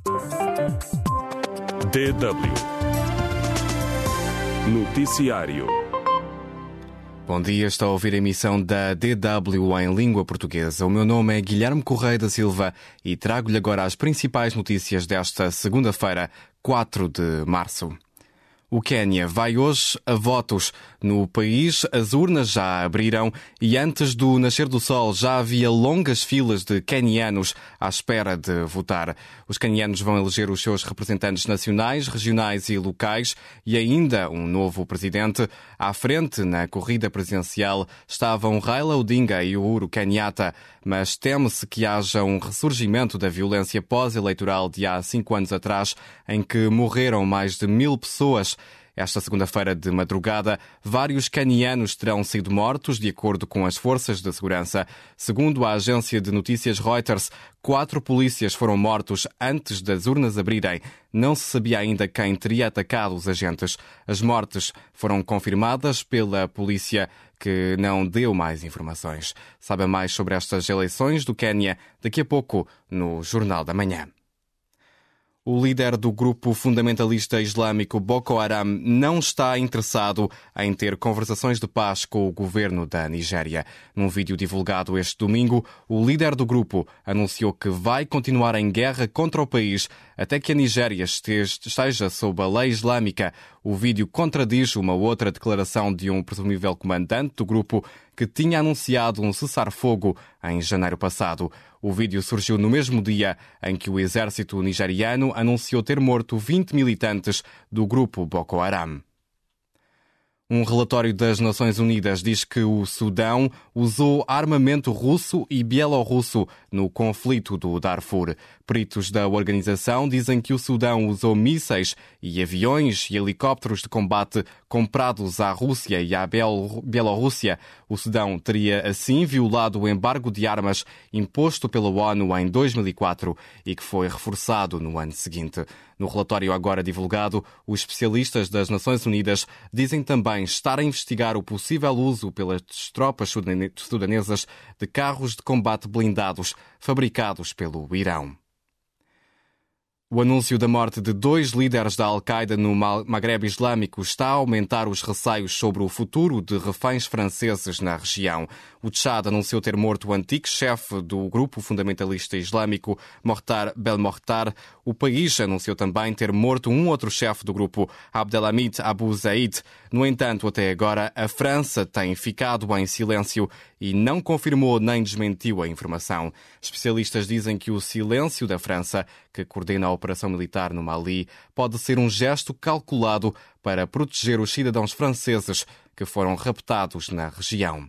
DW Noticiário. Bom dia, está a ouvir a emissão da DW em língua portuguesa. O meu nome é Guilherme Correia da Silva e trago-lhe agora as principais notícias desta segunda-feira, 4 de março. O Quénia vai hoje a votos. No país, as urnas já abriram e antes do nascer do sol já havia longas filas de quenianos à espera de votar. Os quenianos vão eleger os seus representantes nacionais, regionais e locais e ainda um novo presidente. À frente, na corrida presidencial, estavam Raila Odinga e Uhuru Kenyatta, mas teme-se que haja um ressurgimento da violência pós-eleitoral de há 5 anos atrás, em que morreram mais de 1000 pessoas. Esta segunda-feira de madrugada, vários quenianos terão sido mortos, de acordo com as forças de segurança. Segundo a agência de notícias Reuters, 4 polícias foram mortos antes das urnas abrirem. Não se sabia ainda quem teria atacado os agentes. As mortes foram confirmadas pela polícia, que não deu mais informações. Saiba mais sobre estas eleições do Quénia daqui a pouco no Jornal da Manhã. O líder do grupo fundamentalista islâmico Boko Haram não está interessado em ter conversações de paz com o governo da Nigéria. Num vídeo divulgado este domingo, o líder do grupo anunciou que vai continuar em guerra contra o país até que a Nigéria esteja sob a lei islâmica. O vídeo contradiz uma outra declaração de um presumível comandante do grupo que tinha anunciado um cessar-fogo em janeiro passado. O vídeo surgiu no mesmo dia em que o exército nigeriano anunciou ter morto 20 militantes do grupo Boko Haram. Um relatório das Nações Unidas diz que o Sudão usou armamento russo e bielorrusso no conflito do Darfur. Peritos da organização dizem que o Sudão usou mísseis e aviões e helicópteros de combate comprados à Rússia e à Bielorrússia. O Sudão teria assim violado o embargo de armas imposto pela ONU em 2004 e que foi reforçado no ano seguinte. No relatório agora divulgado, os especialistas das Nações Unidas dizem também estar a investigar o possível uso pelas tropas sudanesas de carros de combate blindados fabricados pelo Irão. O anúncio da morte de 2 líderes da Al-Qaeda no Magrebe Islâmico está a aumentar os receios sobre o futuro de reféns franceses na região. O Tchad anunciou ter morto o antigo chefe do grupo fundamentalista islâmico, Mokhtar Belmokhtar. O país anunciou também ter morto um outro chefe do grupo, Abdelhamid Abu Zaid. No entanto, até agora, a França tem ficado em silêncio e não confirmou nem desmentiu a informação. Especialistas dizem que o silêncio da França, que coordena a operação militar no Mali, pode ser um gesto calculado para proteger os cidadãos franceses que foram raptados na região.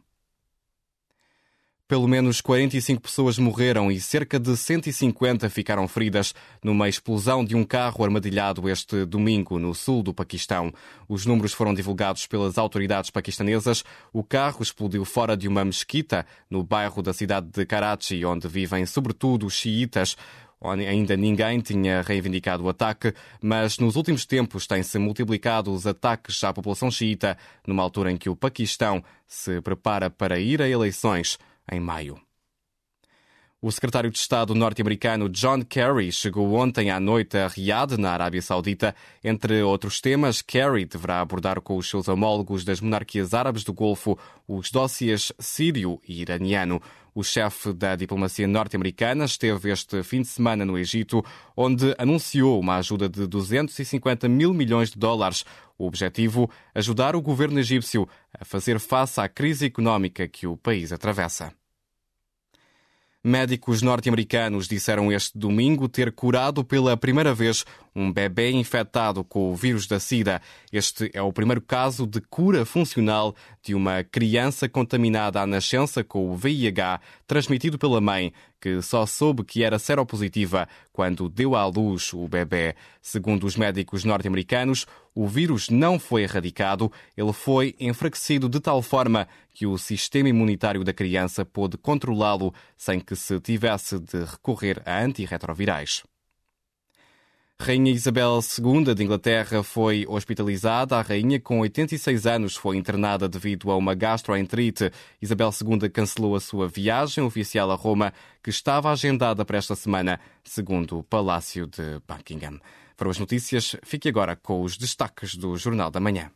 Pelo menos 45 pessoas morreram e cerca de 150 ficaram feridas numa explosão de um carro armadilhado este domingo no sul do Paquistão. Os números foram divulgados pelas autoridades paquistanesas. O carro explodiu fora de uma mesquita no bairro da cidade de Karachi, onde vivem sobretudo os xiitas. Ainda ninguém tinha reivindicado o ataque, mas nos últimos tempos têm-se multiplicado os ataques à população xiita, numa altura em que o Paquistão se prepara para ir a eleições em maio. O secretário de Estado norte-americano John Kerry chegou ontem à noite a Riad, na Arábia Saudita. Entre outros temas, Kerry deverá abordar com os seus homólogos das monarquias árabes do Golfo os dossiês sírio e iraniano. O chefe da diplomacia norte-americana esteve este fim de semana no Egito, onde anunciou uma ajuda de 250 mil milhões de dólares. O objetivo, ajudar o governo egípcio a fazer face à crise económica que o país atravessa. Médicos norte-americanos disseram este domingo ter curado pela primeira vez um bebê infectado com o vírus da SIDA. Este é o primeiro caso de cura funcional de uma criança contaminada à nascença com o VIH, transmitido pela mãe, que só soube que era seropositiva quando deu à luz o bebê. Segundo os médicos norte-americanos, o vírus não foi erradicado, ele foi enfraquecido de tal forma que o sistema imunitário da criança pôde controlá-lo sem que se tivesse de recorrer a antirretrovirais. Rainha Isabel II de Inglaterra foi hospitalizada. A rainha, com 86 anos, foi internada devido a uma gastroenterite. Isabel II cancelou a sua viagem oficial a Roma, que estava agendada para esta semana, segundo o Palácio de Buckingham. Foram as notícias. Fique agora com os destaques do Jornal da Manhã.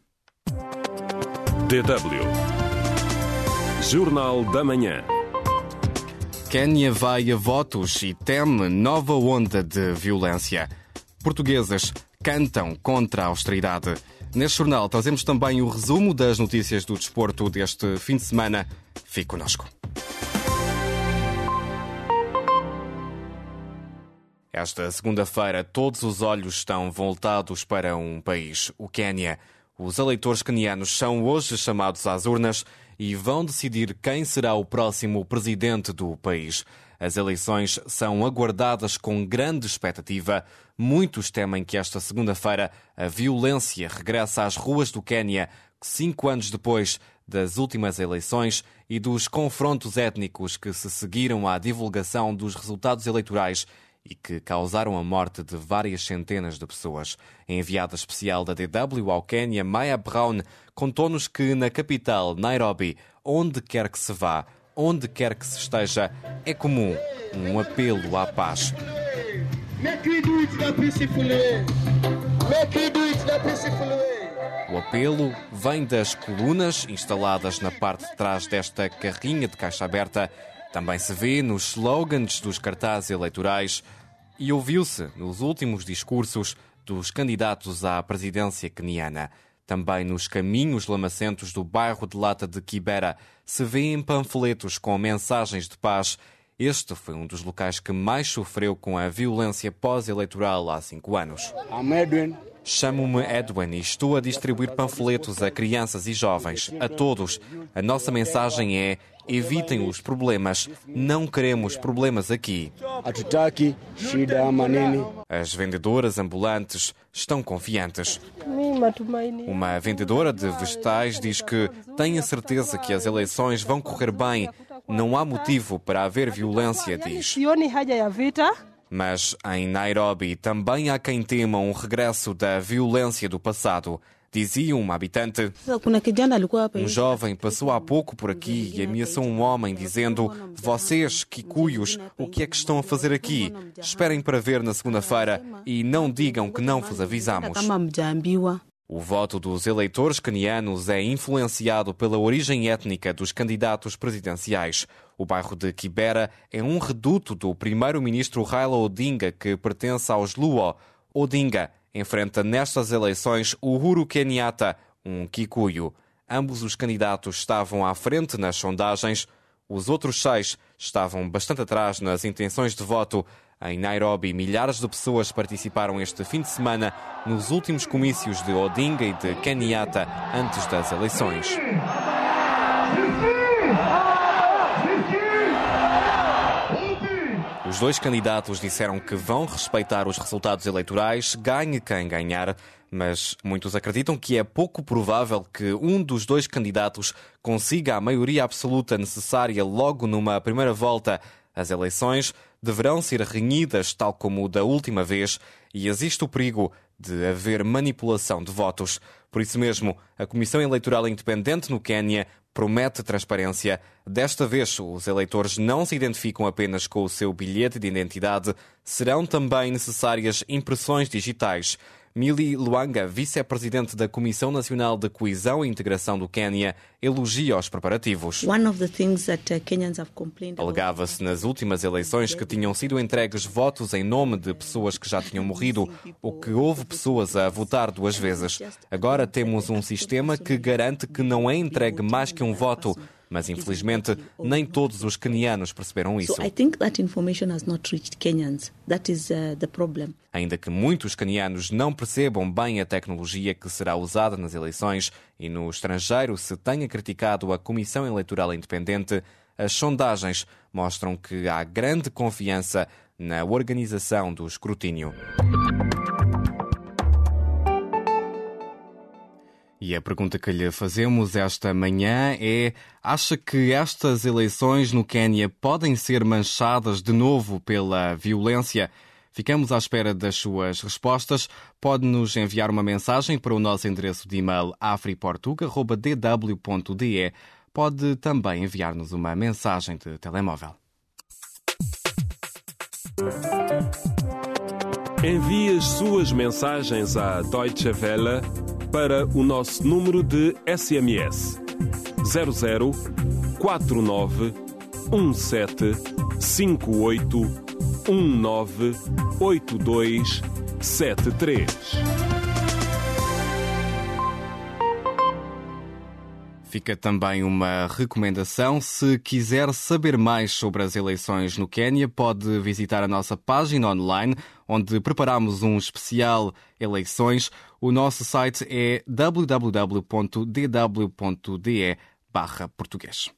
DW Jornal da Manhã. Quénia vai a votos e teme nova onda de violência. Portuguesas cantam contra a austeridade. Neste jornal trazemos também o resumo das notícias do desporto deste fim de semana. Fique connosco. Esta segunda-feira, todos os olhos estão voltados para um país, o Quénia. Os eleitores quenianos são hoje chamados às urnas e vão decidir quem será o próximo presidente do país. As eleições são aguardadas com grande expectativa. Muitos temem que esta segunda-feira a violência regresse às ruas do Quénia, 5 anos depois das últimas eleições e dos confrontos étnicos que se seguiram à divulgação dos resultados eleitorais e que causaram a morte de várias centenas de pessoas. A enviada especial da DW ao Quénia, Maya Brown, contou-nos que na capital, Nairobi, onde quer que se vá, onde quer que se esteja, é comum um apelo à paz. O apelo vem das colunas instaladas na parte de trás desta carrinha de caixa aberta. Também se vê nos slogans dos cartazes eleitorais e ouviu-se nos últimos discursos dos candidatos à presidência queniana. Também nos caminhos lamacentos do bairro de Lata de Kibera se vêem panfletos com mensagens de paz. Este foi um dos locais que mais sofreu com a violência pós-eleitoral há 5 anos. Chamo-me Edwin e estou a distribuir panfletos a crianças e jovens, a todos. A nossa mensagem é: evitem os problemas. Não queremos problemas aqui. As vendedoras ambulantes estão confiantes. Uma vendedora de vegetais diz que tem a certeza que as eleições vão correr bem. Não há motivo para haver violência, diz. Mas em Nairobi também há quem tema um regresso da violência do passado. Dizia uma habitante: um jovem passou há pouco por aqui e ameaçou um homem dizendo: vocês, Kikuyos, o que é que estão a fazer aqui? Esperem para ver na segunda-feira e não digam que não vos avisamos. O voto dos eleitores quenianos é influenciado pela origem étnica dos candidatos presidenciais. O bairro de Kibera é um reduto do primeiro-ministro Raila Odinga, que pertence aos Luo. Odinga enfrenta nestas eleições Uhuru Kenyatta, um Kikuyu. Ambos os candidatos estavam à frente nas sondagens. Os outros 6 estavam bastante atrás nas intenções de voto. Em Nairobi, milhares de pessoas participaram este fim de semana nos últimos comícios de Odinga e de Kenyatta antes das eleições. Os 2 candidatos disseram que vão respeitar os resultados eleitorais, ganhe quem ganhar, mas muitos acreditam que é pouco provável que um dos 2 candidatos consiga a maioria absoluta necessária logo numa primeira volta. As eleições deverão ser renhidas, tal como o da última vez, e existe o perigo de haver manipulação de votos. Por isso mesmo, a Comissão Eleitoral Independente no Quénia promete transparência. Desta vez, os eleitores não se identificam apenas com o seu bilhete de identidade, serão também necessárias impressões digitais. Millie Luanga, vice-presidente da Comissão Nacional de Coesão e Integração do Quénia, elogia os preparativos. Alegava-se nas últimas eleições que tinham sido entregues votos em nome de pessoas que já tinham morrido ou que houve pessoas a votar 2 vezes. Agora temos um sistema que garante que não é entregue mais que um voto. Mas, infelizmente, nem todos os quenianos perceberam isso. Ainda que muitos quenianos não percebam bem a tecnologia que será usada nas eleições e no estrangeiro se tenha criticado a Comissão Eleitoral Independente, as sondagens mostram que há grande confiança na organização do escrutínio. E a pergunta que lhe fazemos esta manhã é: acha que estas eleições no Quénia podem ser manchadas de novo pela violência? Ficamos à espera das suas respostas. Pode-nos enviar uma mensagem para o nosso endereço de e-mail afriportuga@dw.de. Pode também enviar-nos uma mensagem de telemóvel. Envie as suas mensagens à Deutsche Welle para o nosso número de SMS 00 49 17 58 19 82 73. Fica também uma recomendação. Se quiser saber mais sobre as eleições no Quênia, pode visitar a nossa página online, onde preparamos um especial eleições. O nosso site é www.dw.de/português.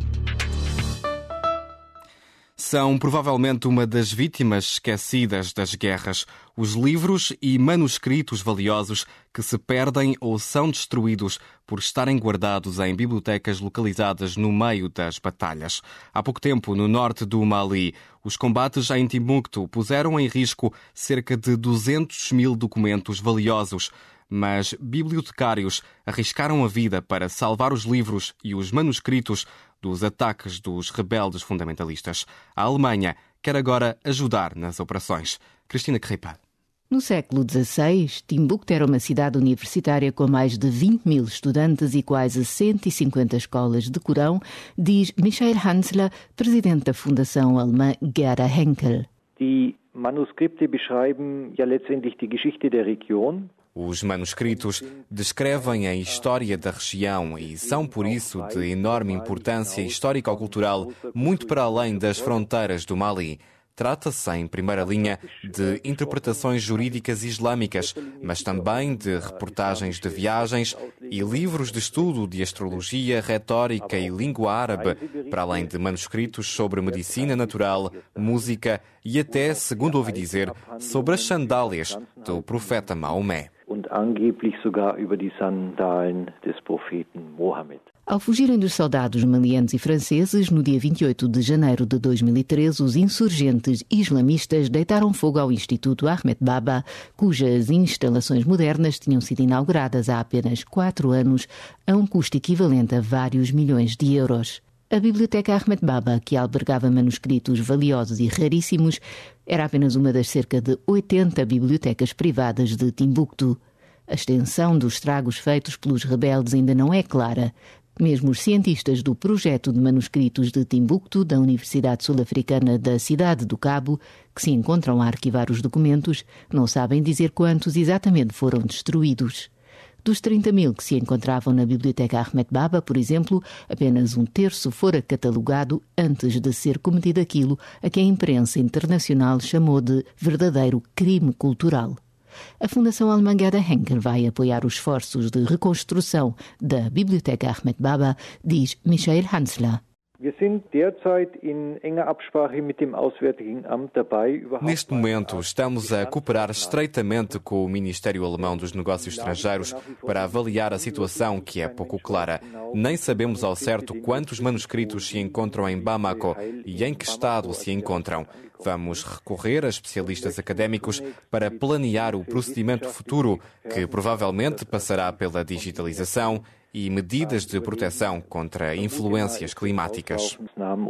São provavelmente uma das vítimas esquecidas das guerras, os livros e manuscritos valiosos que se perdem ou são destruídos por estarem guardados em bibliotecas localizadas no meio das batalhas. Há pouco tempo, no norte do Mali, os combates em Timbuktu puseram em risco cerca de 200 mil documentos valiosos, mas bibliotecários arriscaram a vida para salvar os livros e os manuscritos dos ataques dos rebeldes fundamentalistas. A Alemanha quer agora ajudar nas operações. Cristina Carreipal. No século XVI, Timbuktu era uma cidade universitária com mais de 20 mil estudantes e quase 150 escolas de Corão, diz Michael Hansler, presidente da Fundação alemã Gerda Henkel. Die Manuskripte beschreiben ja letztendlich die Geschichte der Region. Os manuscritos descrevem a história da região e são, por isso, de enorme importância histórico-cultural, muito para além das fronteiras do Mali. Trata-se, em primeira linha, de interpretações jurídicas islâmicas, mas também de reportagens de viagens e livros de estudo de astrologia, retórica e língua árabe, para além de manuscritos sobre medicina natural, música e até, segundo ouvi dizer, sobre as sandálias do profeta Maomé. Und angeblich sogar über die Sandalen des Propheten Mohammed. Ao fugirem dos soldados malianos e franceses, no dia 28 de janeiro de 2013, os insurgentes islamistas deitaram fogo ao Instituto Ahmed Baba, cujas instalações modernas tinham sido inauguradas há apenas 4 anos, a um custo equivalente a vários milhões de euros. A Biblioteca Ahmed Baba, que albergava manuscritos valiosos e raríssimos, era apenas uma das cerca de 80 bibliotecas privadas de Timbuktu. A extensão dos estragos feitos pelos rebeldes ainda não é clara. Mesmo os cientistas do projeto de manuscritos de Timbuktu, da Universidade Sul-Africana da Cidade do Cabo, que se encontram a arquivar os documentos, não sabem dizer quantos exatamente foram destruídos. Dos 30 mil que se encontravam na Biblioteca Ahmed Baba, por exemplo, apenas 1/3 fora catalogado antes de ser cometido aquilo a que a imprensa internacional chamou de verdadeiro crime cultural. A Fundação alemã Gerda Henkel vai apoiar os esforços de reconstrução da Biblioteca Ahmed Baba, diz Michael Hansler. Wir sind derzeit in enger Absprache mit dem Auswärtigen Amt dabei. Neste momento, estamos a cooperar estreitamente com o Ministério Alemão dos Negócios Estrangeiros para avaliar a situação, que é pouco clara. Nem sabemos ao certo quantos manuscritos se encontram em Bamako e em que estado se encontram. Vamos recorrer a especialistas académicos para planear o procedimento futuro, que provavelmente passará pela digitalização e medidas de proteção contra influências climáticas.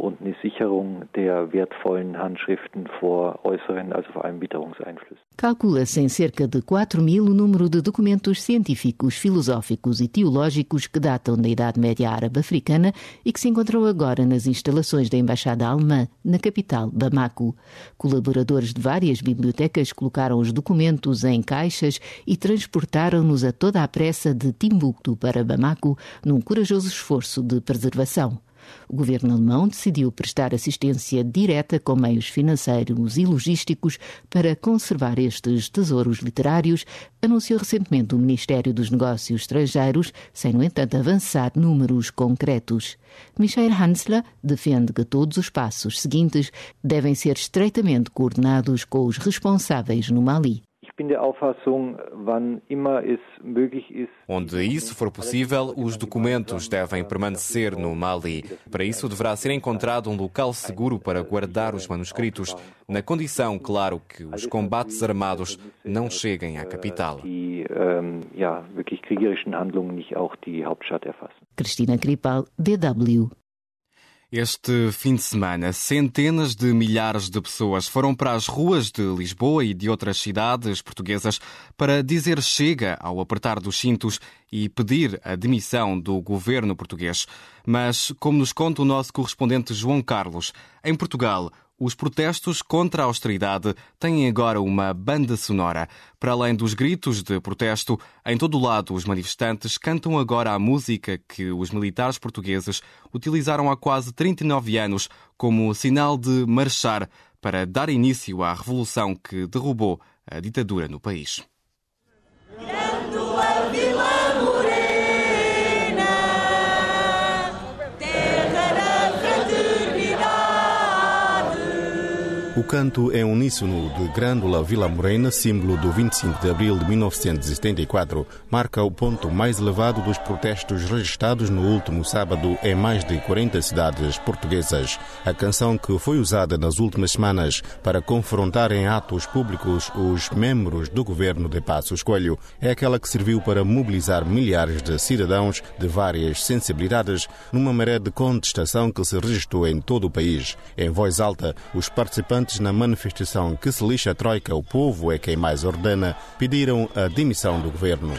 Calcula-se em cerca de 4 mil o número de documentos científicos, filosóficos e teológicos que datam da Idade Média Árabe Africana e que se encontram agora nas instalações da Embaixada Alemã, na capital, Bamako. Colaboradores de várias bibliotecas colocaram os documentos em caixas e transportaram-nos a toda a pressa de Timbuktu para Bamako, num corajoso esforço de preservação. O governo alemão decidiu prestar assistência direta com meios financeiros e logísticos para conservar estes tesouros literários, anunciou recentemente o Ministério dos Negócios Estrangeiros, sem, no entanto, avançar números concretos. Michael Hansler defende que todos os passos seguintes devem ser estreitamente coordenados com os responsáveis no Mali. Ich bin der Onde isso for possível, os documentos devem permanecer no Mali. Para isso, deverá ser encontrado um local seguro para guardar os manuscritos, na condição, claro, que os combates armados não cheguem à capital. Cristina Cripal, DW. Este fim de semana, centenas de milhares de pessoas foram para as ruas de Lisboa e de outras cidades portuguesas para dizer chega ao apertar dos cintos e pedir a demissão do governo português. Mas, como nos conta o nosso correspondente João Carlos, em Portugal, os protestos contra a austeridade têm agora uma banda sonora. Para além dos gritos de protesto, em todo o lado os manifestantes cantam agora a música que os militares portugueses utilizaram há quase 39 anos como sinal de marchar para dar início à revolução que derrubou a ditadura no país. O canto é uníssono de Grândola Vila Morena, símbolo do 25 de abril de 1974, marca o ponto mais elevado dos protestos registrados no último sábado em mais de 40 cidades portuguesas. A canção que foi usada nas últimas semanas para confrontar em atos públicos os membros do governo de Passos Coelho é aquela que serviu para mobilizar milhares de cidadãos de várias sensibilidades numa maré de contestação que se registrou em todo o país. Em voz alta, os participantes na manifestação Que se lixa a Troika, o povo é quem mais ordena, pediram a demissão do governo.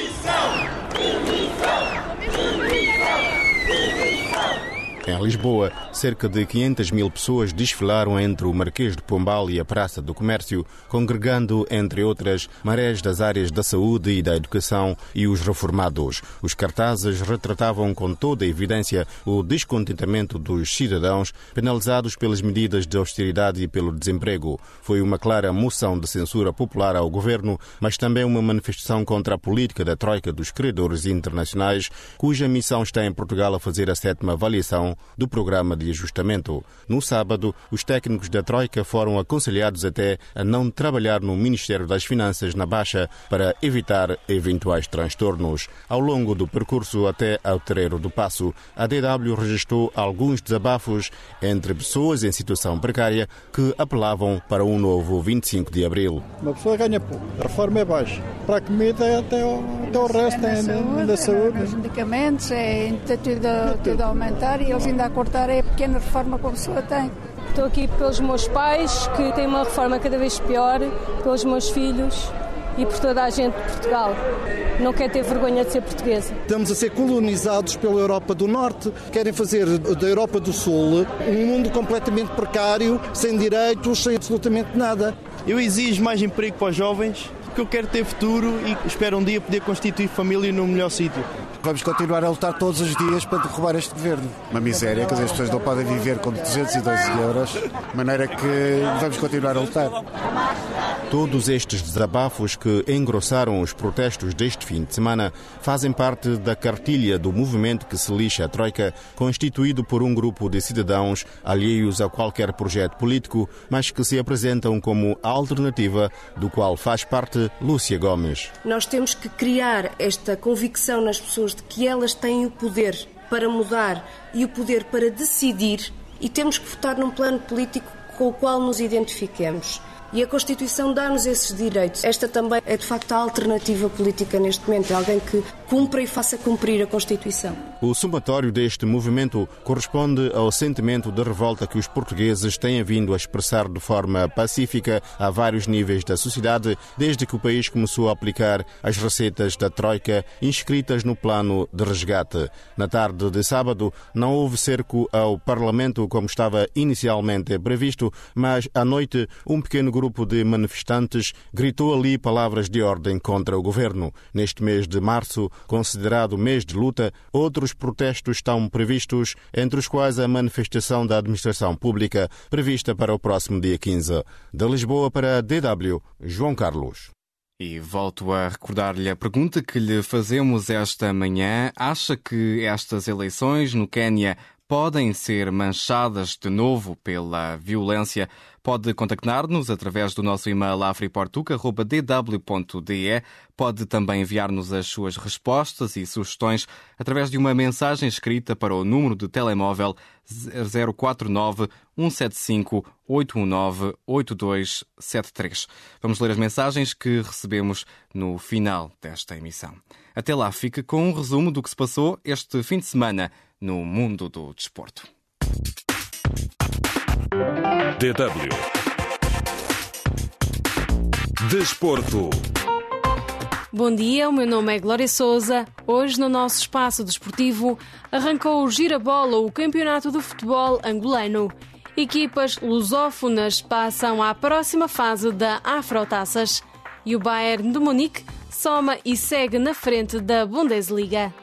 Em Lisboa, cerca de 500 mil pessoas desfilaram entre o Marquês de Pombal e a Praça do Comércio, congregando, entre outras, marés das áreas da saúde e da educação e os reformados. Os cartazes retratavam com toda a evidência o descontentamento dos cidadãos penalizados pelas medidas de austeridade e pelo desemprego. Foi uma clara moção de censura popular ao governo, mas também uma manifestação contra a política da troika dos credores internacionais, cuja missão está em Portugal a fazer a 7ª avaliação do programa de ajustamento. No sábado, os técnicos da Troika foram aconselhados até a não trabalhar no Ministério das Finanças na Baixa para evitar eventuais transtornos. Ao longo do percurso até ao Terreiro do Paço, a DW registrou alguns desabafos entre pessoas em situação precária que apelavam para um novo 25 de abril. Uma pessoa ganha pouco, a reforma é baixa. Para a comida até o resto é da saúde. Os medicamentos, está tudo a aumentar e eles ainda a cortar a pequena reforma que a pessoa tem. Estou aqui pelos meus pais, que têm uma reforma cada vez pior, pelos meus filhos e por toda a gente de Portugal. Não quer ter vergonha de ser portuguesa. Estamos a ser colonizados pela Europa do Norte. Querem fazer da Europa do Sul um mundo completamente precário, sem direitos, sem absolutamente nada. Eu exijo mais emprego para os jovens, porque eu quero ter futuro e espero um dia poder constituir família no melhor sítio. Vamos continuar a lutar todos os dias para derrubar este governo. Uma miséria, que as pessoas não podem viver com 212 euros, de maneira que vamos continuar a lutar. Todos estes desabafos que engrossaram os protestos deste fim de semana fazem parte da cartilha do movimento Que se lixa a Troika, constituído por um grupo de cidadãos alheios a qualquer projeto político, mas que se apresentam como a alternativa do qual faz parte Lúcia Gomes. Nós temos que criar esta convicção nas pessoas de que elas têm o poder para mudar e o poder para decidir, e temos que votar num plano político com o qual nos identifiquemos. E a Constituição dá-nos esses direitos. Esta também é, de facto, a alternativa política neste momento. É alguém que cumpra e faça cumprir a Constituição. O somatório deste movimento corresponde ao sentimento de revolta que os portugueses têm vindo a expressar de forma pacífica a vários níveis da sociedade, desde que o país começou a aplicar as receitas da Troika inscritas no plano de resgate. Na tarde de sábado, não houve cerco ao Parlamento como estava inicialmente previsto, mas à noite um pequeno grupo de manifestantes gritou ali palavras de ordem contra o governo. Neste mês de março, considerado mês de luta, outros protestos estão previstos, entre os quais a manifestação da administração pública, prevista para o próximo dia 15. De Lisboa para a DW, João Carlos. E volto a recordar-lhe a pergunta que lhe fazemos esta manhã. Acha que estas eleições no Quénia podem ser manchadas de novo pela violência? Pode contactar-nos através do nosso e-mail afriportuca@dw.de. Pode também enviar-nos as suas respostas e sugestões através de uma mensagem escrita para o número de telemóvel 049 175 819 8273. Vamos ler as mensagens que recebemos no final desta emissão. Até lá, fica com um resumo do que se passou este fim de semana no mundo do desporto. DW Desporto. Bom dia, o meu nome é Glória Sousa. Hoje, no nosso espaço desportivo, arrancou o Girabola, o campeonato de futebol angolano. Equipas lusófonas passam à próxima fase da Afrotaças e o Bayern de Munique soma e segue na frente da Bundesliga.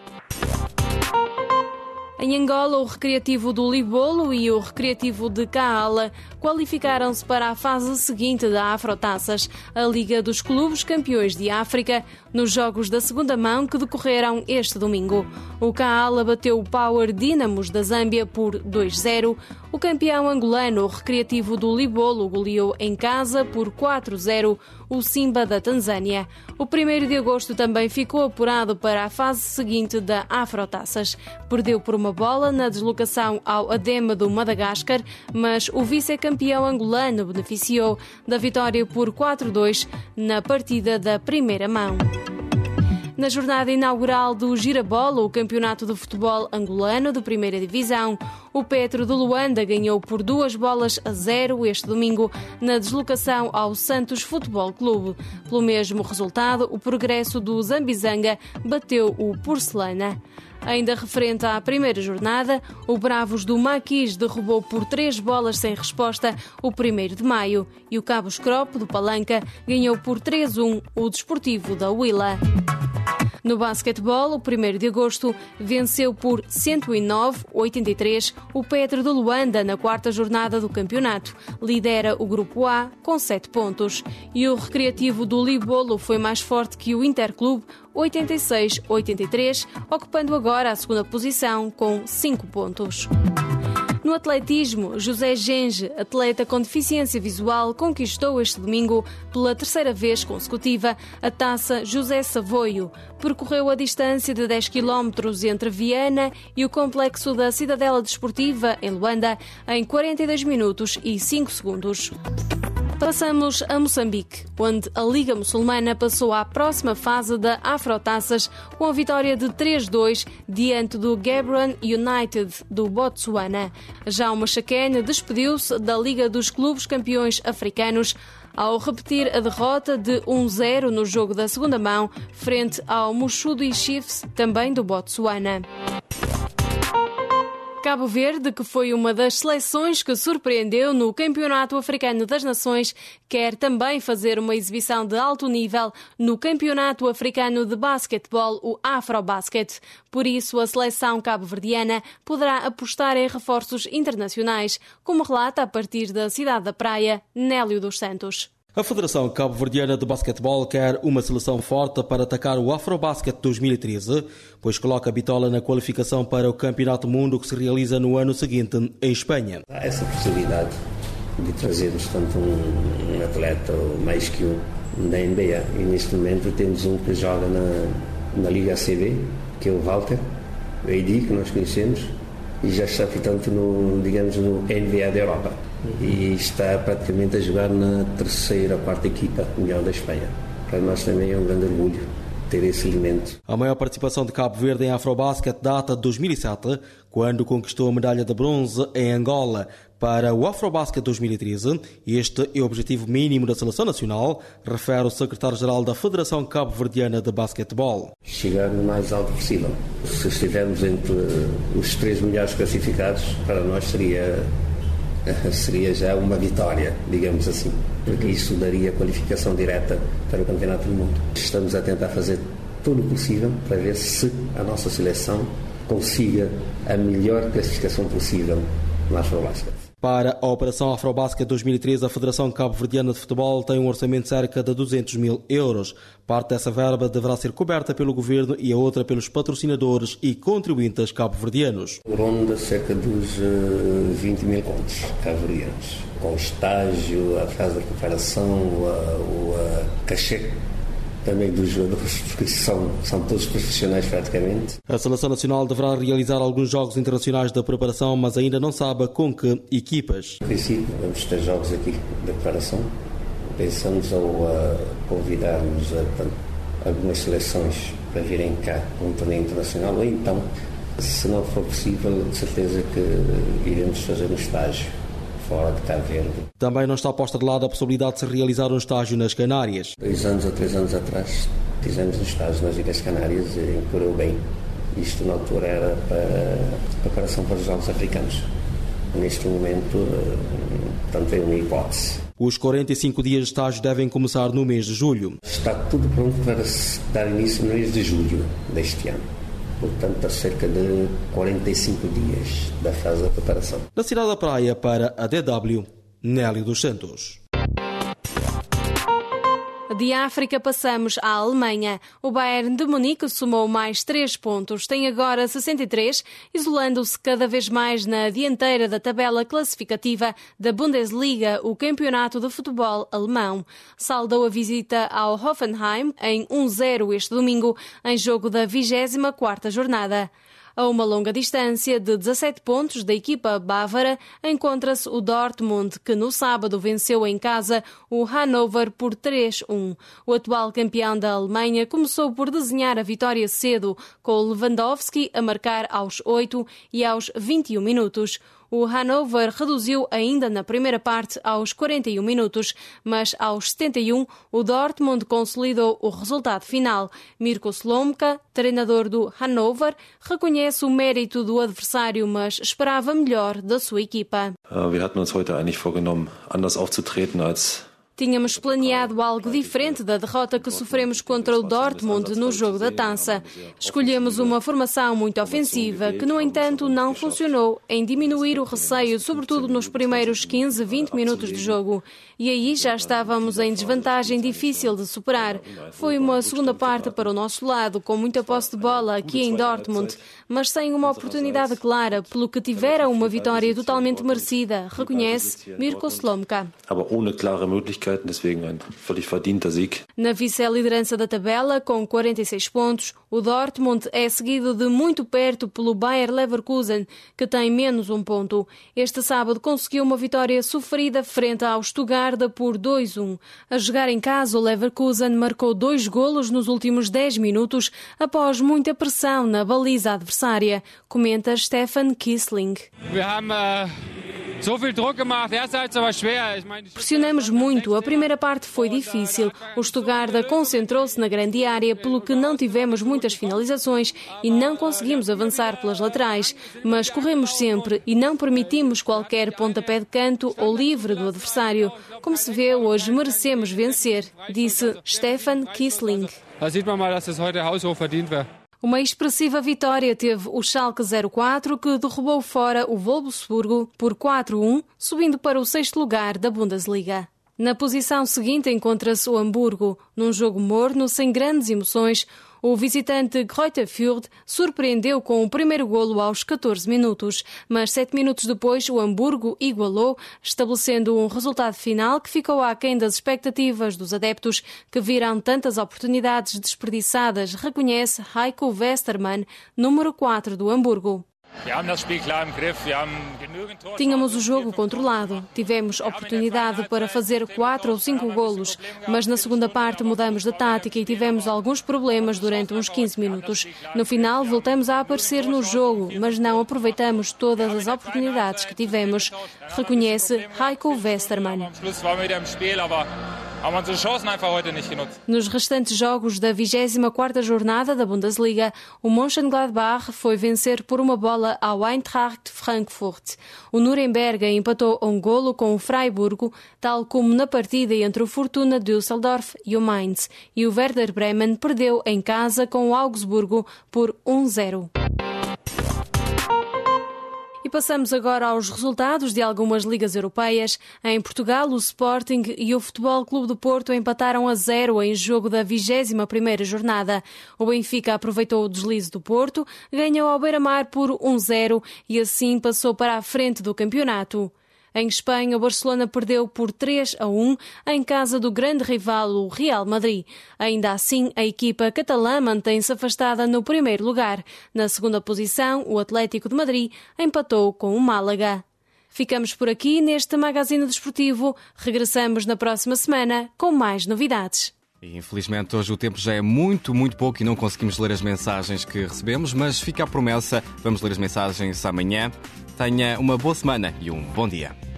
Em Angola, o Recreativo do Libolo e o Recreativo de Kaala qualificaram-se para a fase seguinte da Afrotaças, a Liga dos Clubes Campeões de África, nos jogos da segunda mão que decorreram este domingo. O Kaala bateu o Power Dynamos da Zâmbia por 2-0. O campeão angolano, o Recreativo do Libolo, goleou em casa por 4-0 o Simba da Tanzânia. O 1º de agosto também ficou apurado para a fase seguinte da Afrotaças. Perdeu por uma bola na deslocação ao Adema do Madagascar, mas o vice-campeão angolano beneficiou da vitória por 4-2 na partida da primeira mão. Na jornada inaugural do Girabola, o campeonato de futebol angolano de primeira divisão, o Petro de Luanda ganhou por 2-0 este domingo na deslocação ao Santos Futebol Clube. Pelo mesmo resultado, o Progresso do Zambizanga bateu o Porcelana. Ainda referente à primeira jornada, o Bravos do Maquis derrubou por 3 bolas sem resposta o 1º de maio e o Cabo Escropo do Palanca ganhou por 3-1 o Desportivo da Huila. No basquetebol, o 1º de agosto venceu por 109-83 o Petro de Luanda na 4ª jornada do campeonato. Lidera o Grupo A com 7 pontos. E o Recreativo do Libolo foi mais forte que o Interclube, 86-83, ocupando agora a 2ª posição com 5 pontos. No atletismo, José Genge, atleta com deficiência visual, conquistou este domingo, pela 3ª vez consecutiva, a taça José Savoio. Percorreu a distância de 10 km entre Viana e o complexo da Cidadela Desportiva, em Luanda, em 42 minutos e 5 segundos. Passamos a Moçambique, onde a Liga Muçulmana passou à próxima fase da Afrotaças com a vitória de 3-2 diante do Gaborone United do Botsuana. Já o Machakene despediu-se da Liga dos Clubes Campeões Africanos ao repetir a derrota de 1-0 no jogo da segunda mão frente ao Mushudu Chiefs, também do Botsuana. Cabo Verde, que foi uma das seleções que surpreendeu no Campeonato Africano das Nações, quer também fazer uma exibição de alto nível no Campeonato Africano de Basquetebol, o Afrobasket. Por isso, a seleção cabo-verdiana poderá apostar em reforços internacionais, como relata a partir da cidade da Praia, Nélio dos Santos. A Federação Cabo-Verdiana de Basquetebol quer uma seleção forte para atacar o Afrobasket 2013, pois coloca a bitola na qualificação para o Campeonato do Mundo que se realiza no ano seguinte em Espanha. Há essa possibilidade de trazermos tanto um atleta mais que um da NBA. E neste momento temos um que joga na Liga ACB, que é o Walter, o AD, que nós conhecemos, e já está, portanto, no NBA da Europa. E está praticamente a jogar na 3ª ou 4ª equipa melhor da Espanha. Para nós também é um grande orgulho ter esse elemento. A maior participação de Cabo Verde em Afrobasket data de 2007, quando conquistou a medalha de bronze em Angola. Para o Afrobasket 2013, este é o objetivo mínimo da seleção nacional, refere o secretário-geral da Federação Cabo-Verdiana de Basquetebol. Chegar no mais alto possível. Se estivermos entre os 3 melhores classificados, para nós seria já uma vitória, digamos assim, porque isso daria qualificação direta para o Campeonato do Mundo. Estamos a tentar fazer tudo o possível para ver se a nossa seleção consiga a melhor classificação possível no Afrobasket. Para a Operação Afrobasket 2013, a Federação Cabo-Verdiana de Futebol tem um orçamento de cerca de 200 mil euros. Parte dessa verba deverá ser coberta pelo governo e a outra pelos patrocinadores e contribuintes cabo-verdianos. Ronda cerca dos 20 mil contos cabo-verdianos, com o estágio, a fase de preparação, o cachê também dos jogadores, porque são todos profissionais praticamente. A Seleção Nacional deverá realizar alguns jogos internacionais da preparação, mas ainda não sabe com que equipas. No princípio, vamos ter jogos aqui de preparação. Pensamos ao convidarmos algumas seleções para virem cá a um torneio internacional, ou então, se não for possível, de certeza que iremos fazer um estágio fora de Cabo Verde. Também não está posta de lado a possibilidade de se realizar um estágio nas Canárias. 2 anos ou 3 anos atrás fizemos um estágio nas Ilhas Canárias e correu bem. Isto na altura era para preparação para os Jogos Africanos. Neste momento, portanto, é uma hipótese. Os 45 dias de estágio devem começar no mês de julho. Está tudo pronto para se dar início no mês de julho deste ano. Portanto, há cerca de 45 dias da fase da preparação. Da cidade da Praia para a DW, Nélio dos Santos. De África passamos à Alemanha. O Bayern de Munique somou mais 3 pontos. Tem agora 63, isolando-se cada vez mais na dianteira da tabela classificativa da Bundesliga, o campeonato de futebol alemão. Saldou a visita ao Hoffenheim em 1-0 este domingo, em jogo da 24ª jornada. A uma longa distância de 17 pontos da equipa bávara encontra-se o Dortmund, que no sábado venceu em casa o Hannover por 3-1. O atual campeão da Alemanha começou por desenhar a vitória cedo, com Lewandowski a marcar aos 8 e aos 21 minutos. O Hannover reduziu ainda na primeira parte aos 41 minutos, mas aos 71 o Dortmund consolidou o resultado final. Mirko Slomka, treinador do Hannover, reconhece o mérito do adversário, mas esperava melhor da sua equipa. Wir hatten uns heute eigentlich vorgenommen, anders aufzutreten als Tínhamos planeado algo diferente da derrota que sofremos contra o Dortmund no jogo da taça. Escolhemos uma formação muito ofensiva, que, no entanto, não funcionou em diminuir o receio, sobretudo nos primeiros 15, 20 minutos de jogo. E aí já estávamos em desvantagem difícil de superar. Foi uma segunda parte para o nosso lado, com muita posse de bola aqui em Dortmund, mas sem uma oportunidade clara, pelo que tiveram uma vitória totalmente merecida, reconhece Mirko Slomka. Deswegen ein völlig verdienter Sieg. Na vice-liderança da tabela, com 46 pontos, o Dortmund é seguido de muito perto pelo Bayer Leverkusen, que tem menos 1 ponto. Este sábado conseguiu uma vitória sofrida frente ao Stuttgart por 2-1. A jogar em casa, o Leverkusen marcou 2 golos nos últimos 10 minutos, após muita pressão na baliza adversária, comenta Stefan Kiesling. Pressionamos muito. A primeira parte foi difícil. O Stuttgart concentrou-se na grande área, pelo que não tivemos muitas finalizações e não conseguimos avançar pelas laterais. Mas corremos sempre e não permitimos qualquer pontapé de canto ou livre do adversário. Como se vê, hoje merecemos vencer, disse Stefan Kiesling. Uma expressiva vitória teve o Schalke 04, que derrubou fora o Wolfsburgo por 4-1, subindo para o 6º lugar da Bundesliga. Na posição seguinte encontra-se o Hamburgo. Num jogo morno, sem grandes emoções, o visitante Greuther Fürth surpreendeu com o primeiro golo aos 14 minutos, mas 7 minutos depois o Hamburgo igualou, estabelecendo um resultado final que ficou aquém das expectativas dos adeptos, que viram tantas oportunidades desperdiçadas, reconhece Heiko Westermann, número 4 do Hamburgo. Tínhamos o jogo controlado, tivemos oportunidade para fazer 4 ou 5 golos, mas na segunda parte mudamos de tática e tivemos alguns problemas durante uns 15 minutos. No final voltamos a aparecer no jogo, mas não aproveitamos todas as oportunidades que tivemos, reconhece Heiko Westermann. Nos restantes jogos da 24ª jornada da Bundesliga, o Mönchengladbach foi vencer por 1 bola ao Eintracht Frankfurt. O Nuremberg empatou 1 golo com o Freiburgo, tal como na partida entre o Fortuna Düsseldorf e o Mainz. E o Werder Bremen perdeu em casa com o Augsburgo por 1-0. passamos agora aos resultados de algumas ligas europeias. Em Portugal, o Sporting e o Futebol Clube do Porto empataram a 0 em jogo da 21ª jornada. O Benfica aproveitou o deslize do Porto, ganhou ao Beira-Mar por 1-0 e assim passou para a frente do campeonato. Em Espanha, o Barcelona perdeu por 3-1 em casa do grande rival, o Real Madrid. Ainda assim, a equipa catalã mantém-se afastada no primeiro lugar. Na segunda posição, o Atlético de Madrid empatou com o Málaga. Ficamos por aqui neste Magazine Desportivo. Regressamos na próxima semana com mais novidades. E, infelizmente, hoje o tempo já é muito pouco e não conseguimos ler as mensagens que recebemos, mas fica a promessa, vamos ler as mensagens amanhã. Tenha uma boa semana e um bom dia.